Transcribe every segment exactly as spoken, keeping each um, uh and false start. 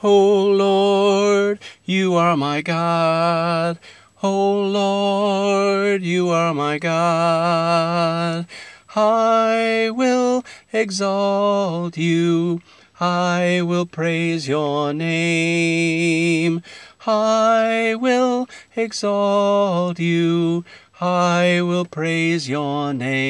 O Lord, you are my God. O Lord, you are my God. I will exalt you. I will praise your name. I will exalt you. I will praise your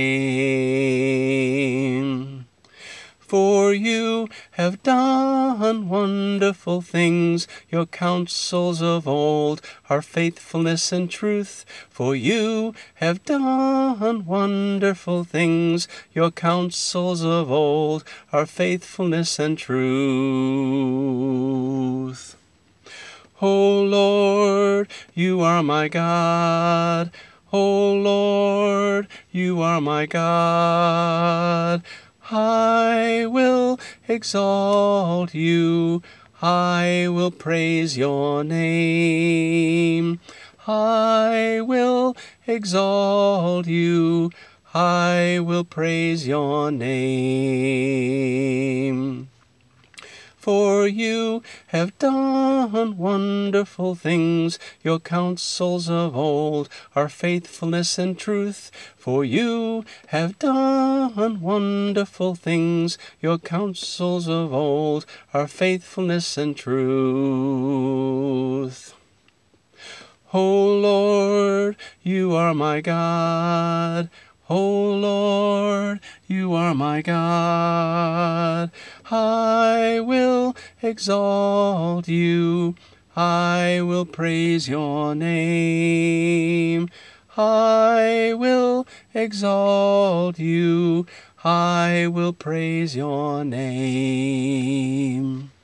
name. For you have done wonderful things, your counsels of old are faithfulness and truth. For you have done wonderful things, your counsels of old are faithfulness and truth. O Lord, you are my God. O Lord, you are my God. I will exalt you. I will praise your name. I will exalt you. I will praise your name. For you have done wonderful things, your counsels of old are faithfulness and truth. For you have done wonderful things, your counsels of old are faithfulness and truth. O Lord, you are my God. O Lord, you are my God. I will exalt you. I will praise your name. I will exalt you. I will praise your name.